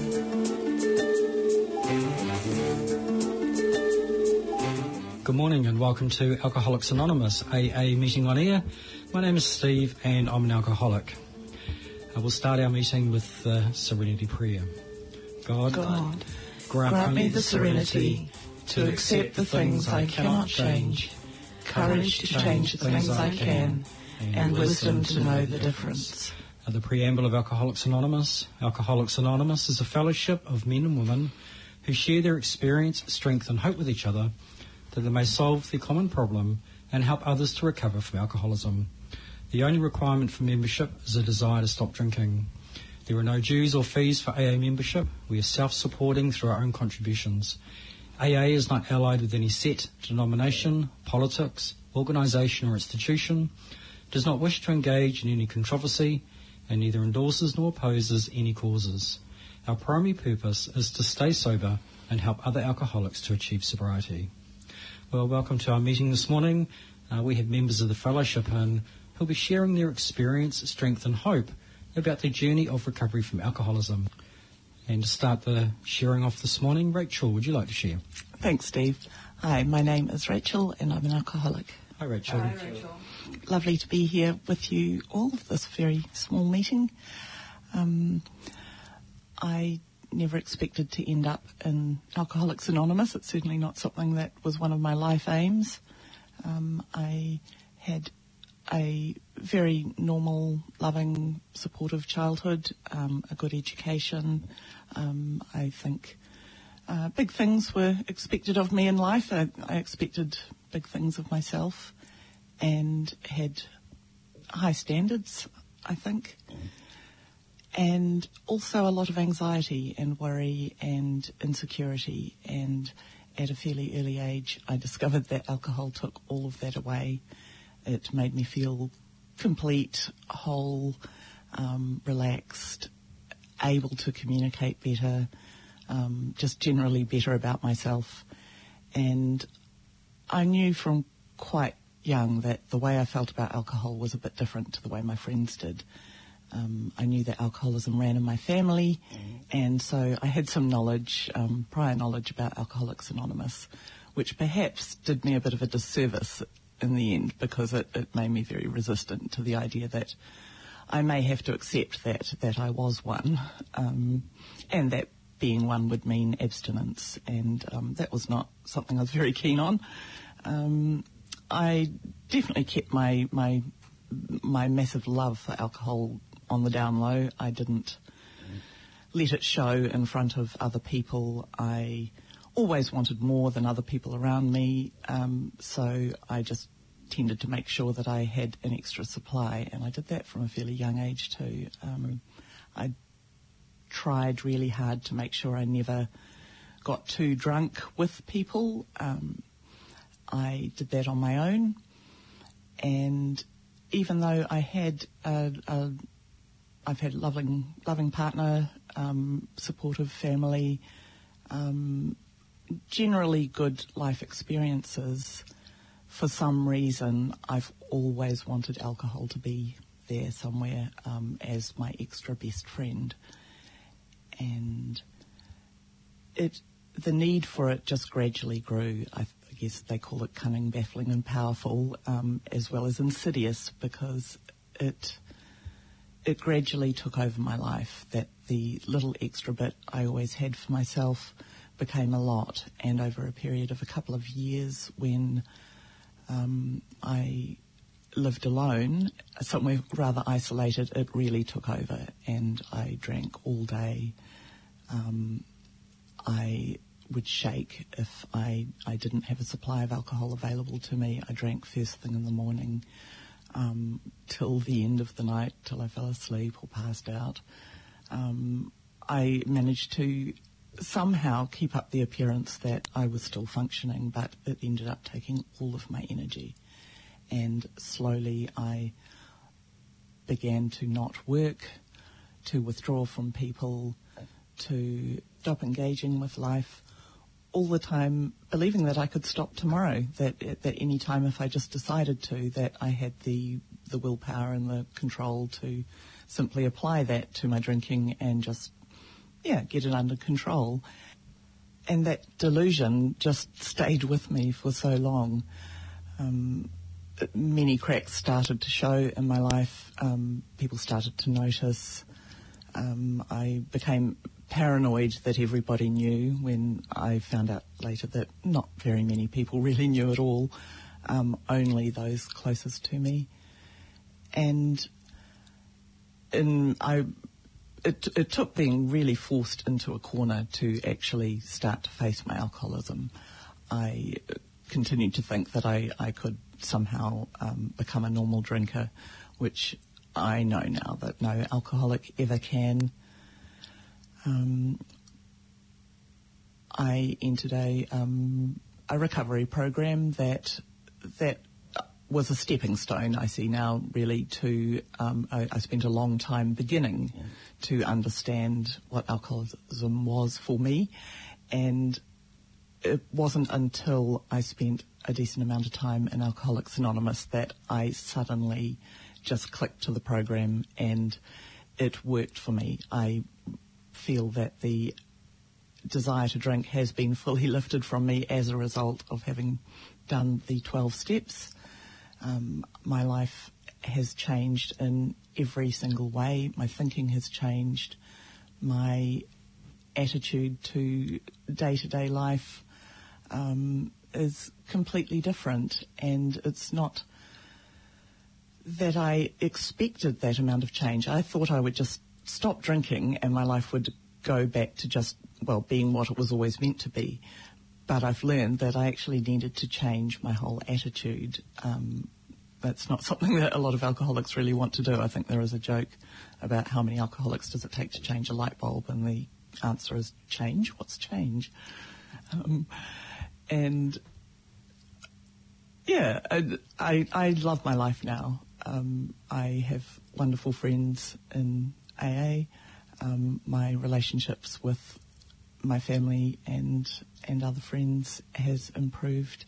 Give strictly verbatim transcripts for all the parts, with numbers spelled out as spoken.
Good morning and welcome to Alcoholics Anonymous, A A Meeting on Air. My name is Steve and I'm an alcoholic. Uh, we'll start our meeting with uh, Serenity Prayer. God, God grant, grant me the serenity to accept the things I cannot change, courage to change the things I can, and wisdom to know the difference. Uh, the preamble of Alcoholics Anonymous. Alcoholics Anonymous is a fellowship of men and women who share their experience, strength and hope with each other, that they may solve their common problem and help others to recover from alcoholism. The only requirement for membership is a desire to stop drinking. There are no dues or fees for A A membership. We are self-supporting through our own contributions. A A is not allied with any set denomination, politics, organisation or institution, does not wish to engage in any controversy, and neither endorses nor opposes any causes. Our primary purpose is to stay sober and help other alcoholics to achieve sobriety. Well, welcome to our meeting this morning. Uh, we have members of the fellowship and who'll be sharing their experience, strength and hope about their journey of recovery from alcoholism. And to start the sharing off this morning, Rachel, would you like to share? Thanks, Steve. Hi, my name is Rachel and I'm an alcoholic. Hi, Rachel. Hi, Rachel. Lovely to be here with you all for this very small meeting. Um, I never expected to end up in Alcoholics Anonymous. It's certainly not something that was one of my life aims. Um, I had a very normal, loving, supportive childhood, um, a good education. Um, I think uh, big things were expected of me in life. I, I expected big things of myself and had high standards, I think. And also a lot of anxiety and worry and insecurity. And at a fairly early age, I discovered that alcohol took all of that away. It made me feel complete, whole, um, relaxed, able to communicate better, um, just generally better about myself. And I knew from quite young that the way I felt about alcohol was a bit different to the way my friends did. Um, I knew that alcoholism ran in my family, mm-hmm. and so I had some knowledge, um, prior knowledge about Alcoholics Anonymous, which perhaps did me a bit of a disservice in the end because it, it made me very resistant to the idea that I may have to accept that, that I was one, um, and that being one would mean abstinence, and um, that was not something I was very keen on. Um, I definitely kept my, my, my massive love for alcohol on the down low. I didn't mm. let it show in front of other people. I always wanted more than other people around me, um, so I just tended to make sure that I had an extra supply, and I did that from a fairly young age too. Um, I tried really hard to make sure I never got too drunk with people. Um, I did that on my own, and even though I had a, a I've had a loving, loving partner, um, supportive family, um, generally good life experiences, for some reason I've always wanted alcohol to be there somewhere um, as my extra best friend. And it, the need for it just gradually grew. I, I guess they call it cunning, baffling and powerful, um, as well as insidious, because it... it gradually took over my life, that the little extra bit I always had for myself became a lot. And over a period of a couple of years when um, I lived alone, somewhere rather isolated, it really took over. And I drank all day. Um, I would shake if I, I didn't have a supply of alcohol available to me. I drank first thing in the morning. Um, till the end of the night, till I fell asleep or passed out. Um, I managed to somehow keep up the appearance that I was still functioning, but it ended up taking all of my energy. And slowly I began to not work, to withdraw from people, to stop engaging with life, all the time believing that I could stop tomorrow, that that any time if I just decided to, that I had the the willpower and the control to simply apply that to my drinking and just yeah, get it under control. And that delusion just stayed with me for so long. Um, many cracks started to show in my life. Um, people started to notice. Um, I became paranoid that everybody knew, when I found out later that not very many people really knew at all, um, only those closest to me. And in, I, it, it took being really forced into a corner to actually start to face my alcoholism. I continued to think that I, I could somehow um, become a normal drinker, which I know now that no alcoholic ever can. Um, I entered a, um, a recovery program that that was a stepping stone, I see now, really, to... Um, I, I spent a long time beginning yeah. to understand what alcoholism was for me, and it wasn't until I spent a decent amount of time in Alcoholics Anonymous that I suddenly just clicked to the program and it worked for me. I feel that the desire to drink has been fully lifted from me as a result of having done the twelve steps. Um, my life has changed in every single way. My thinking has changed. My attitude to day-to-day life um, is completely different, and it's not that I expected that amount of change. I thought I would just stop drinking and my life would go back to just, well, being what it was always meant to be. But I've learned that I actually needed to change my whole attitude. Um, that's not something that a lot of alcoholics really want to do. I think there is a joke about how many alcoholics does it take to change a light bulb, and the answer is change. What's change? Um, and yeah, I, I, I love my life now. Um, I have wonderful friends in A A. Um, my relationships with my family and and other friends has improved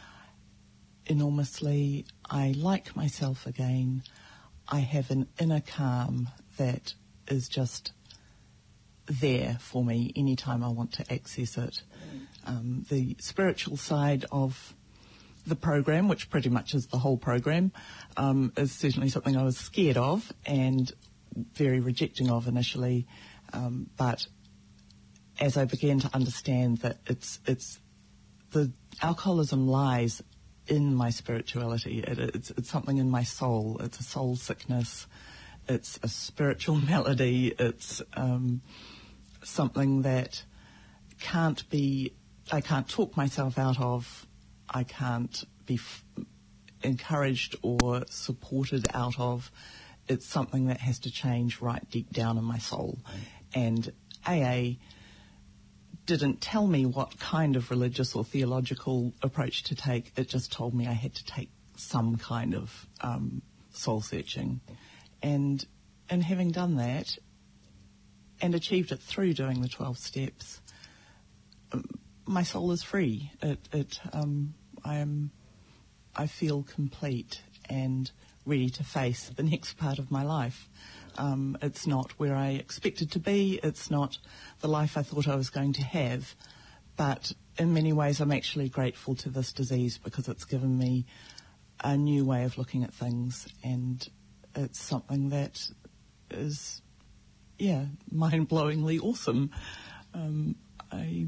enormously. I like myself again. I have an inner calm that is just there for me anytime I want to access it. Um, the spiritual side of the program, which pretty much is the whole program, um, is certainly something I was scared of and very rejecting of initially, um, but as I began to understand that it's it's the alcoholism lies in my spirituality. It, it's it's something in my soul. It's a soul sickness. It's a spiritual malady. It's um, something that can't be. I can't talk myself out of. I can't be f- encouraged or supported out of. It's something that has to change right deep down in my soul. And A A didn't tell me what kind of religious or theological approach to take. It just told me I had to take some kind of um, soul searching. And and having done that and achieved it through doing the twelve steps, um, my soul is free. It, it um, I am, I feel complete and ready to face the next part of my life. Um, it's not where I expected to be. It's not the life I thought I was going to have. But in many ways, I'm actually grateful to this disease because it's given me a new way of looking at things, and it's something that is, yeah, mind-blowingly awesome. Um, I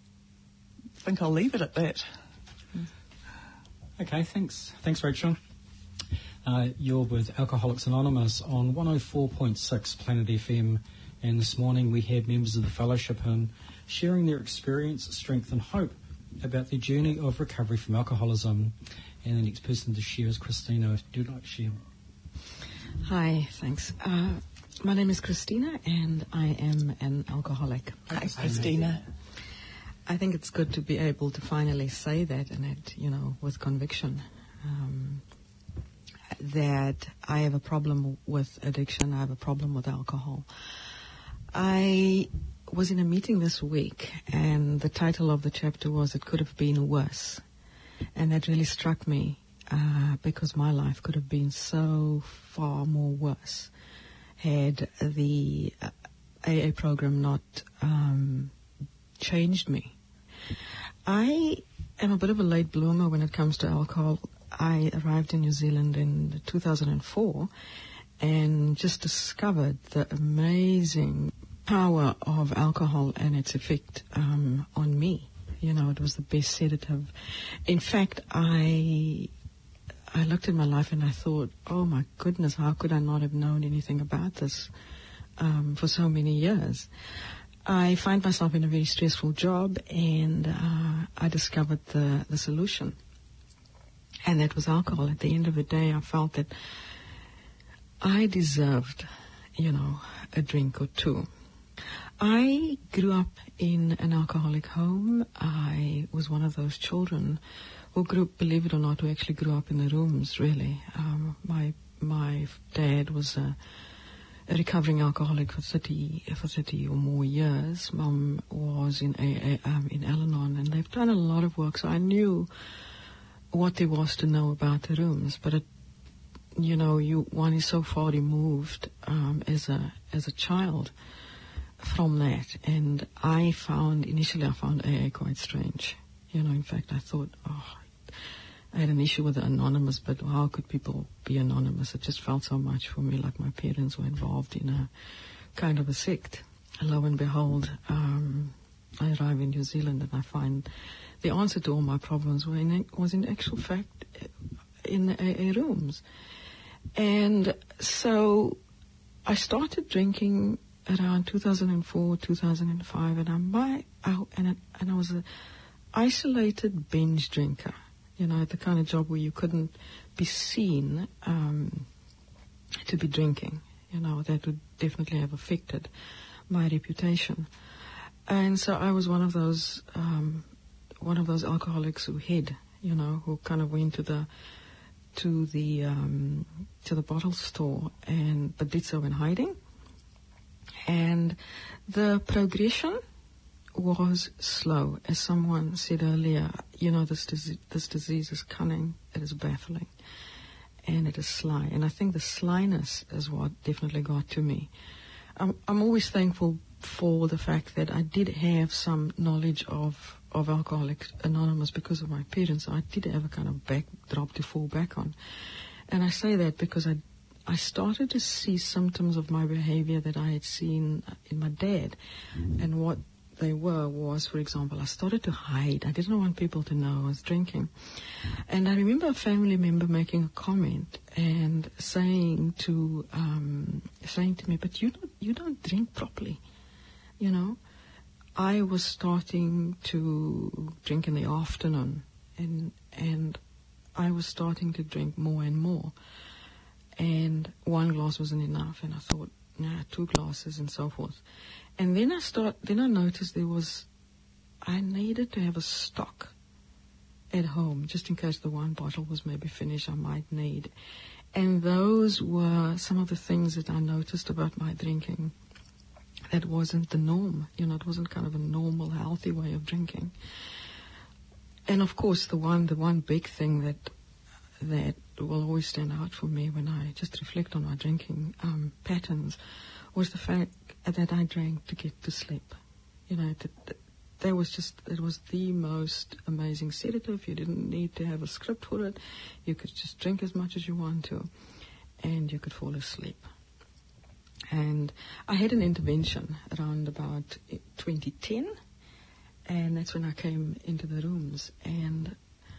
think I'll leave it at that. Okay, thanks. Thanks, Rachel. Uh, you're with Alcoholics Anonymous on one oh four point six Planet F M, and this morning we had members of the fellowship in sharing their experience, strength and hope about their journey of recovery from alcoholism. And the next person to share is Christina. Do you like to share? Hi, thanks. Uh, my name is Christina and I am an alcoholic. Hi, Christina. I think it's good to be able to finally say that, and it, you know, with conviction. Um, that I have a problem with addiction, I have a problem with alcohol. I was in a meeting this week, and the title of the chapter was "It Could Have Been Worse." And that really struck me, uh, because my life could have been so far more worse had the uh, A A program not um, changed me. I am a bit of a late bloomer when it comes to alcohol. I arrived in New Zealand in two thousand four and just discovered the amazing power of alcohol and its effect um, on me. You know, it was the best sedative. In fact, I I looked at my life and I thought, oh my goodness, how could I not have known anything about this um, for so many years? I find myself in a very stressful job, and uh, I discovered the, the solution. And that was alcohol. At the end of the day, I felt that I deserved, you know, a drink or two. I grew up in an alcoholic home. I was one of those children who grew up, believe it or not, who actually grew up in the rooms, really. Um, my my dad was a, a recovering alcoholic for thirty, for thirty or more years. Mum was in a, a, um, in Al-Anon, and they've done a lot of work, so I knew what there was to know about the rooms. But, it, you know, you one is so far removed um, as a as a child from that. And I found, initially I found A A quite strange. You know, in fact, I thought, oh, I had an issue with the anonymous, but how could people be anonymous? It just felt so much for me like my parents were involved in a kind of a sect. Lo and behold, um, I arrive in New Zealand and I find the answer to all my problems were in, was in actual fact in the A A rooms. And so I started drinking around two thousand four, two thousand five, and I'm by out, and I, and I was a isolated binge drinker. You know, the kind of job where you couldn't be seen um, to be drinking. You know, that would definitely have affected my reputation. And so I was one of those um, one of those alcoholics who hid. You know, who kind of went to the to the um, to the bottle store and but did so in hiding. And the progression was slow. As someone said earlier, you know, this disease, this disease is cunning, it is baffling, and it is sly. And I think the slyness is what definitely got to me. I'm, I'm always thankful for the fact that I did have some knowledge of, of Alcoholics Anonymous because of my parents. I did have a kind of backdrop to fall back on. And I say that because I I started to see symptoms of my behavior that I had seen in my dad. Mm-hmm. And what they were was, for example, I started to hide. I didn't want people to know I was drinking. And I remember a family member making a comment and saying to um, saying to me, but you don't, you don't drink properly, you know. I was starting to drink in the afternoon, and and I was starting to drink more and more. And one glass wasn't enough, and I thought, nah, two glasses and so forth. And then I start. Then I noticed there was, I needed to have a stock at home, just in case the one bottle was maybe finished, I might need. And those were some of the things that I noticed about my drinking. That wasn't the norm. You know, it wasn't kind of a normal, healthy way of drinking. And of course, the one, the one big thing that that will always stand out for me when I just reflect on my drinking um, patterns was the fact that I drank to get to sleep. You know, that, that was just, it was the most amazing sedative. You didn't need to have a script for it. You could just drink as much as you want to, and you could fall asleep. And I had an intervention around about twenty ten, and that's when I came into the rooms. And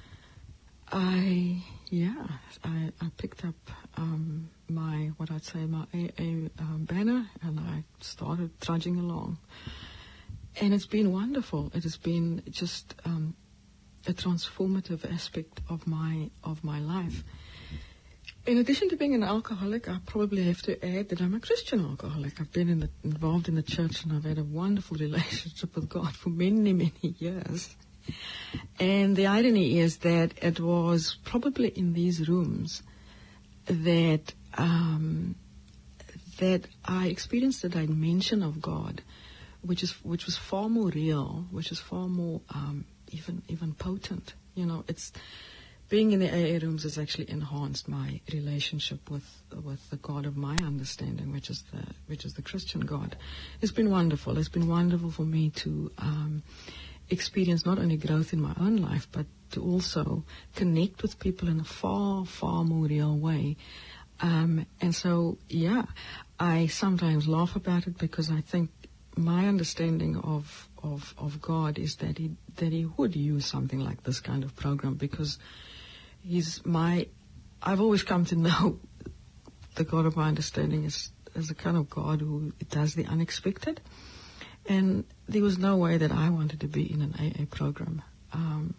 I, yeah, I, I picked up um, my, what I'd say, my A A um, banner, and I started trudging along. And it's been wonderful. It has been just um, a transformative aspect of my of my life. In addition to being an alcoholic, I probably have to add that I'm a Christian alcoholic. I've been in the, involved in the church, and I've had a wonderful relationship with God for many, many years. And the irony is that it was probably in these rooms that um, that I experienced a dimension of God, which is which was far more real, which is far more um, even even potent. You know, it's being in the A A rooms has actually enhanced my relationship with with the God of my understanding, which is the which is the Christian God. It's been wonderful. It's been wonderful for me to um, experience not only growth in my own life, but to also connect with people in a far, far more real way. Um, and so, yeah, I sometimes laugh about it because I think my understanding of, of, of God is that he, that he would use something like this kind of program, because he's my, I've always come to know the God of my understanding is, is a kind of God who does the unexpected. And there was no way that I wanted to be in an A A program. Um,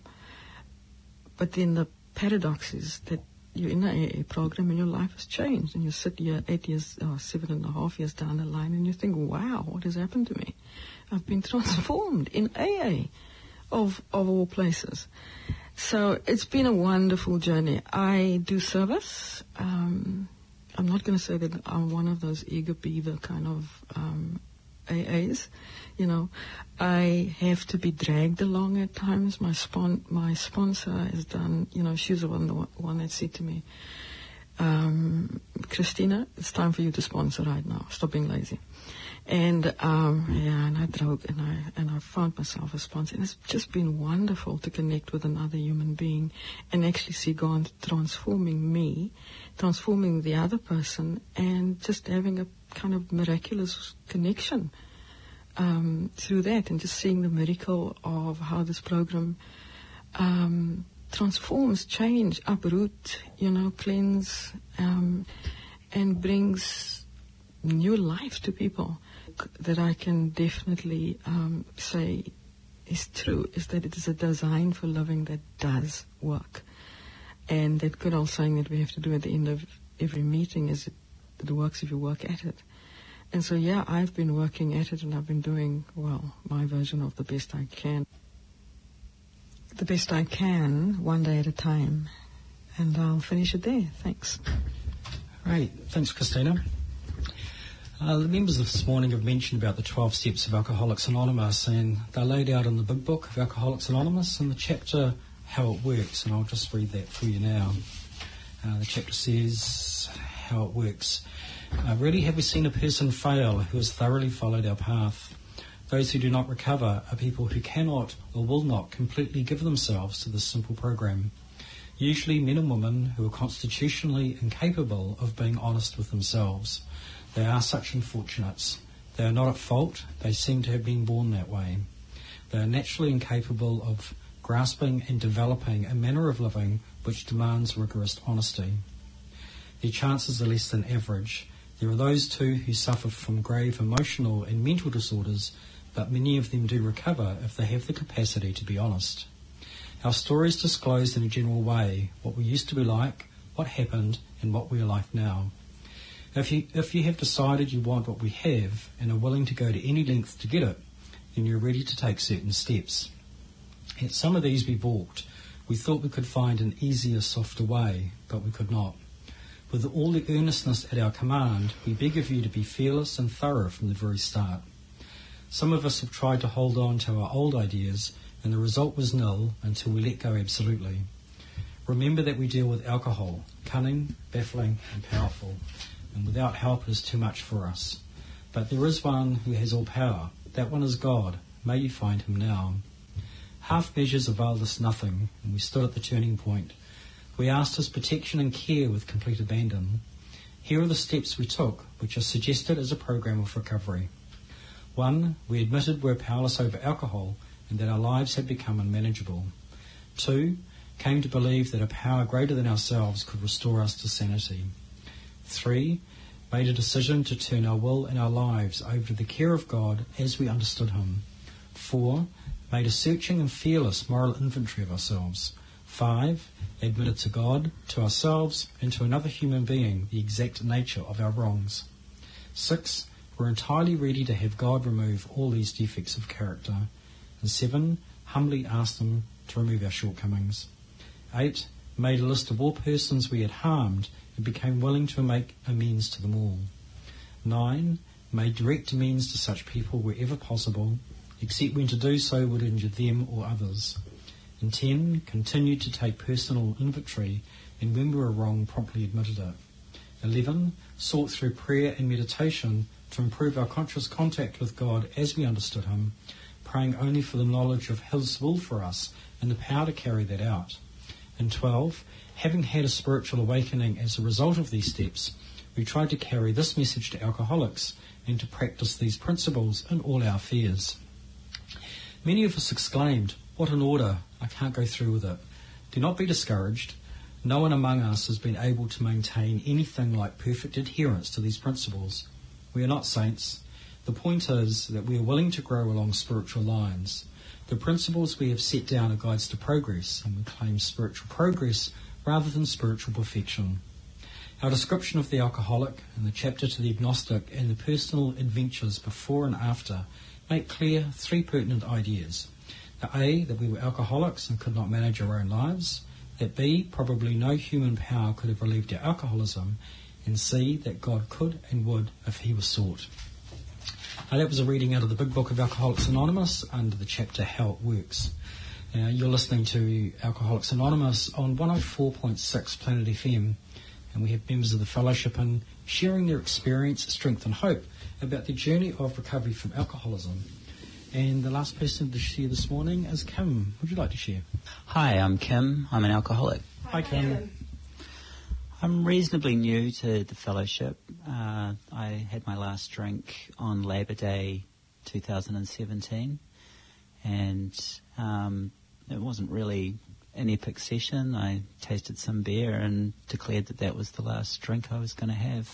but then the paradox is that you're in an A A program and your life has changed, and you sit here eight years, or seven and a half years down the line, and you think, wow, what has happened to me? I've been transformed in A A, of, of all places. So it's been a wonderful journey. I do service. Um, I'm not going to say that I'm one of those eager beaver kind of um, A As. You know, I have to be dragged along at times. My spon- my sponsor has done, you know, she's the one, the one that said to me, um, Christina, it's time for you to sponsor right now. Stop being lazy. And um, yeah, and I drove, and I and I found myself a sponsor, and it's just been wonderful to connect with another human being and actually see God transforming me, transforming the other person, and just having a kind of miraculous connection um, through that, and just seeing the miracle of how this program um, transforms, change, uproot, you know, cleanse, um, and brings new life to people. That I can definitely um, say is true is that it is a design for living that does work. And that good old saying that we have to do at the end of every meeting is it, it works if you work at it. And so, yeah, I've been working at it, and I've been doing, well, my version of the best I can. The best I can, one day at a time. And I'll finish it there. Thanks. Great. Thanks, Christina. Uh, the members this morning have mentioned about the twelve steps of Alcoholics Anonymous, and they're laid out in the big book of Alcoholics Anonymous in the chapter How It Works, and I'll just read that for you now. Uh, the chapter says how it works. Uh, rarely have we seen a person fail who has thoroughly followed our path. Those who do not recover are people who cannot or will not completely give themselves to this simple program. Usually men and women who are constitutionally incapable of being honest with themselves. They are such unfortunates. They are not at fault. They seem to have been born that way. They are naturally incapable of grasping and developing a manner of living which demands rigorous honesty. Their chances are less than average. There are those too who suffer from grave emotional and mental disorders, but many of them do recover if they have the capacity to be honest. Our stories disclose in a general way what we used to be like, what happened, and what we are like now. If you, if you have decided you want what we have and are willing to go to any length to get it, then you're ready to take certain steps. At some of these we balked. We thought we could find an easier, softer way, but we could not. With all the earnestness at our command, we beg of you to be fearless and thorough from the very start. Some of us have tried to hold on to our old ideas, and the result was nil until we let go absolutely. Remember that we deal with alcohol, cunning, baffling, and powerful. And without help is too much for us. But there is one who has all power. That one is God. May you find him now. Half measures availed us nothing, and we stood at the turning point. We asked his protection and care with complete abandon. Here are the steps we took, which are suggested as a program of recovery. One, we admitted we're powerless over alcohol and that our lives had become unmanageable. Two, came to believe that a power greater than ourselves could restore us to sanity. Three, made a decision to turn our will and our lives over to the care of God as we understood him. Four, made a searching and fearless moral inventory of ourselves. Five, admitted to God, to ourselves, and to another human being the exact nature of our wrongs. Six, were entirely ready to have God remove all these defects of character. And seven, humbly asked him to remove our shortcomings. Eight, made a list of all persons we had harmed and became willing to make amends to them all. Nine, made direct amends to such people wherever possible, except when to do so would injure them or others. And ten, continued to take personal inventory and when we were wrong, promptly admitted it. eleven, sought through prayer and meditation to improve our conscious contact with God as we understood him, praying only for the knowledge of his will for us and the power to carry that out. And twelve, having had a spiritual awakening as a result of these steps, we tried to carry this message to alcoholics and to practice these principles in all our affairs. Many of us exclaimed, "What an order, I can't go through with it." Do not be discouraged. No one among us has been able to maintain anything like perfect adherence to these principles. We are not saints. The point is that we are willing to grow along spiritual lines. The principles we have set down are guides to progress, and we claim spiritual progress rather than spiritual perfection. Our description of the alcoholic and the chapter to the agnostic and the personal adventures before and after make clear three pertinent ideas. That A, that we were alcoholics and could not manage our own lives. That B, probably no human power could have relieved our alcoholism. And C, that God could and would if he was sought. Now, that was a reading out of the Big Book of Alcoholics Anonymous under the chapter How It Works. Uh, you're listening to Alcoholics Anonymous on one oh four point six Planet F M, and we have members of the fellowship in sharing their experience, strength and hope about their journey of recovery from alcoholism. And the last person to share this morning is Kim. Would you like to share? Hi, I'm Kim. I'm an alcoholic. Hi, Kim. I'm reasonably new to the fellowship. Uh, I had my last drink on Labor Day two thousand seventeen, and um, it wasn't really an epic session. I tasted some beer and declared that that was the last drink I was going to have.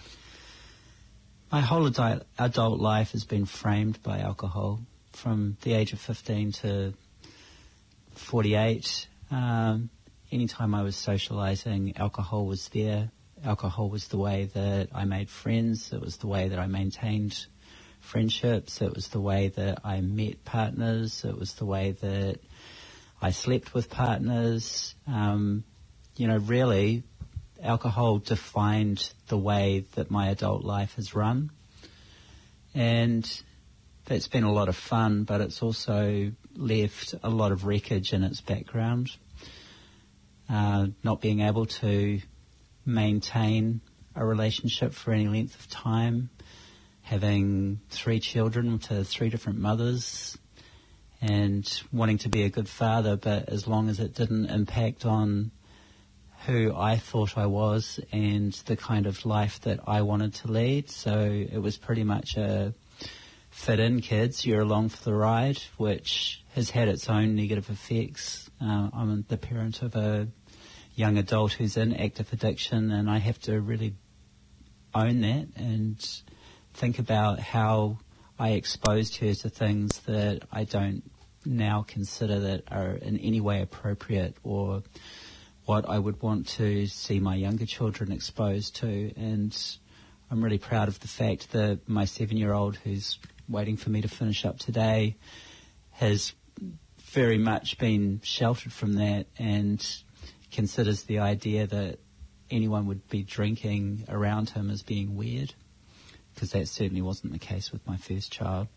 My whole adi- adult life has been framed by alcohol. From the age of fifteen to forty-eight, um, anytime I was socialising, alcohol was there. Alcohol was the way that I made friends. It was the way that I maintained friendships. It was the way that I met partners. It was the way that I slept with partners. Um, you know, really, alcohol defined the way that my adult life has run. And that's been a lot of fun, but it's also left a lot of wreckage in its background. Uh, not being able to maintain a relationship for any length of time, having three children to three different mothers, and wanting to be a good father, but as long as it didn't impact on who I thought I was and the kind of life that I wanted to lead. So it was pretty much a fit in, kids, you're along for the ride, which has had its own negative effects. Uh, I'm the parent of a young adult who's in active addiction, and I have to really own that and think about how I exposed her to things that I don't now consider that are in any way appropriate or what I would want to see my younger children exposed to. And I'm really proud of the fact that my seven-year-old, who's waiting for me to finish up today, has very much been sheltered from that and considers the idea that anyone would be drinking around him as being weird, because that certainly wasn't the case with my first child.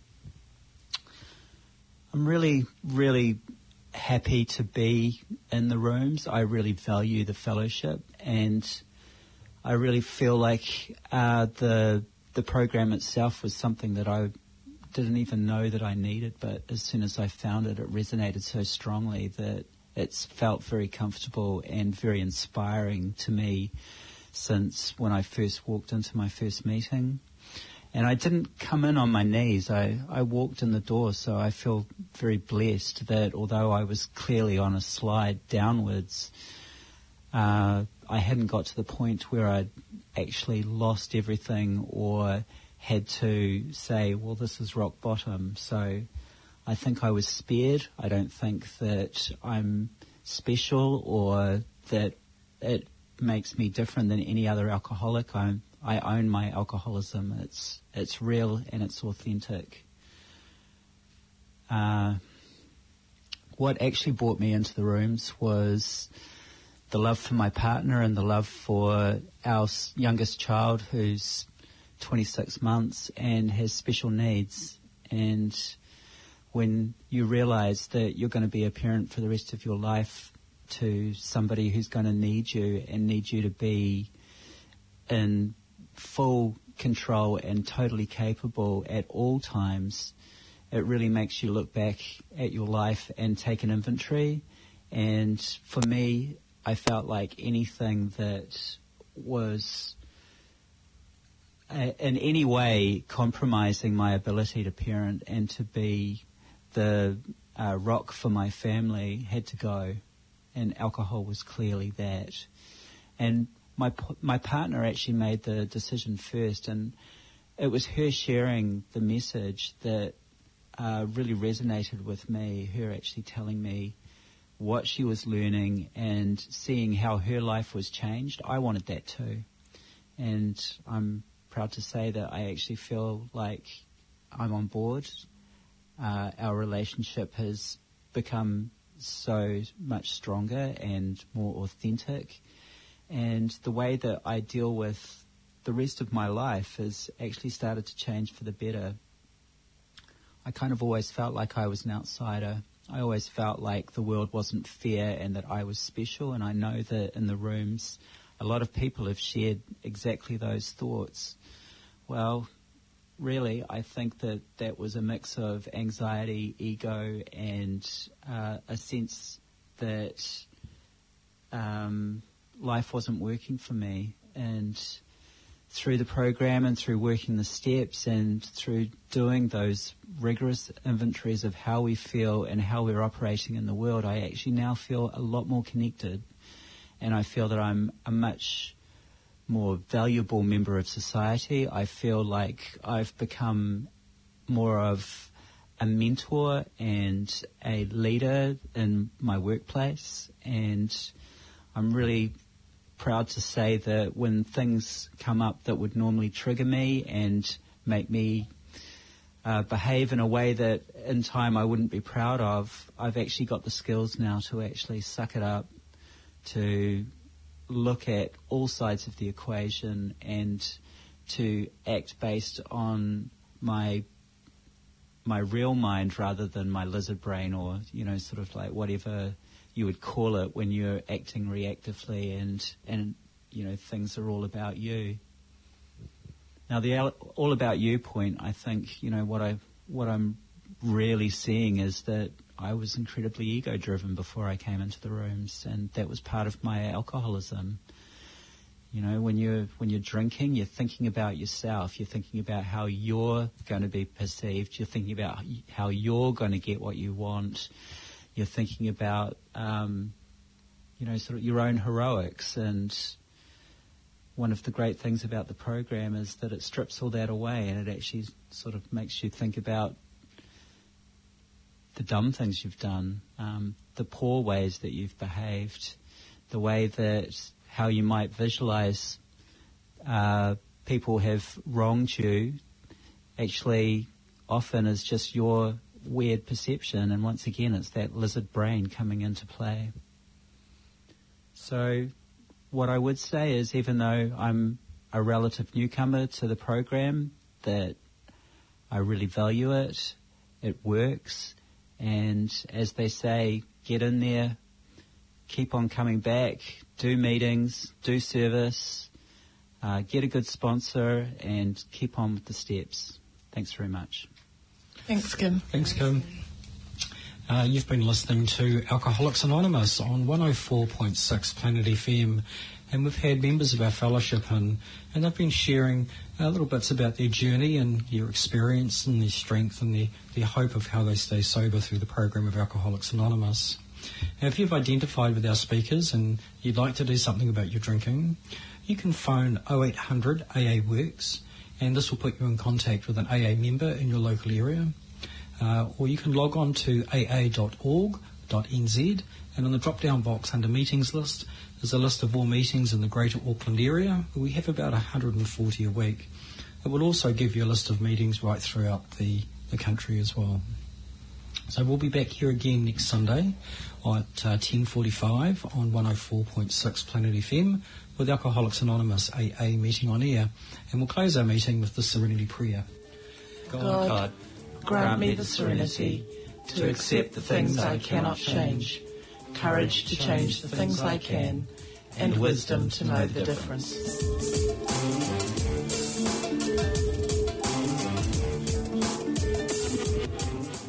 I'm really, really happy to be in the rooms. I really value the fellowship, and I really feel like uh, the the program itself was something that I didn't even know that I needed, but as soon as I found it, it resonated so strongly that it's felt very comfortable and very inspiring to me since when I first walked into my first meeting. And I didn't come in on my knees. I, I walked in the door, so I feel very blessed that although I was clearly on a slide downwards, uh, I hadn't got to the point where I'd actually lost everything or had to say, well, this is rock bottom. So I think I was spared. I don't think that I'm special or that it makes me different than any other alcoholic. I'm I own my alcoholism. It's it's real and it's authentic. Uh, what actually brought me into the rooms was the love for my partner and the love for our youngest child, who's twenty-six months and has special needs. And when you realise that you're going to be a parent for the rest of your life to somebody who's going to need you and need you to be in full control and totally capable at all times, it really makes you look back at your life and take an inventory. And for me, I felt like anything that was uh, in any way compromising my ability to parent and to be the uh, rock for my family had to go. And alcohol was clearly that. And my my partner actually made the decision first, and it was her sharing the message that uh, really resonated with me, her actually telling me what she was learning and seeing how her life was changed. I wanted that too. And I'm proud to say that I actually feel like I'm on board. Uh, our relationship has become so much stronger and more authentic. And the way that I deal with the rest of my life has actually started to change for the better. I kind of always felt like I was an outsider. I always felt like the world wasn't fair and that I was special, and I know that in the rooms a lot of people have shared exactly those thoughts. Well, really, I think that that was a mix of anxiety, ego, and uh, a sense that um, life wasn't working for me. And through the program and through working the steps and through doing those rigorous inventories of how we feel and how we're operating in the world, I actually now feel a lot more connected. And I feel that I'm a much more valuable member of society. I feel like I've become more of a mentor and a leader in my workplace. And I'm really proud to say that when things come up that would normally trigger me and make me uh, behave in a way that in time I wouldn't be proud of, I've actually got the skills now to actually suck it up, to look at all sides of the equation and to act based on my my real mind rather than my lizard brain, or, you know, sort of like whatever you would call it when you're acting reactively and, and you know, things are all about you. Now, the all about you point, I think, you know, what I what I'm really seeing is that I was incredibly ego-driven before I came into the rooms, and that was part of my alcoholism. You know, when you're when you're drinking, you're thinking about yourself. You're thinking about how you're going to be perceived. You're thinking about how you're going to get what you want. You're thinking about, um, you know, sort of your own heroics. And one of the great things about the program is that it strips all that away, and it actually sort of makes you think about the dumb things you've done, um, the poor ways that you've behaved, the way that how you might visualize uh, people have wronged you actually often is just your weird perception. And once again, it's that lizard brain coming into play. So what I would say is, even though I'm a relative newcomer to the program, that I really value it, it works. And as they say, get in there, keep on coming back, do meetings, do service, uh, get a good sponsor, and keep on with the steps. Thanks very much. Thanks, Kim. Thanks, Kim. Uh, you've been listening to Alcoholics Anonymous on one oh four point six Planet F M, and we've had members of our fellowship in, and they've been sharing uh, little bits about their journey and their experience and their strength and their, their hope of how they stay sober through the program of Alcoholics Anonymous. Now, if you've identified with our speakers and you'd like to do something about your drinking, you can phone oh eight hundred A A Works, and this will put you in contact with an A A member in your local area. Uh, or you can log on to a a dot org dot n z, and on the drop-down box under meetings list is a list of all meetings in the Greater Auckland area. We have about one hundred forty a week. It will also give you a list of meetings right throughout the, the country as well. So we'll be back here again next Sunday at uh, ten forty-five on one oh four point six Planet F M with Alcoholics Anonymous A A meeting on air. And we'll close our meeting with the Serenity Prayer. God, God grant me the serenity to accept the things I cannot change, courage to change the things I can, and wisdom to know the difference.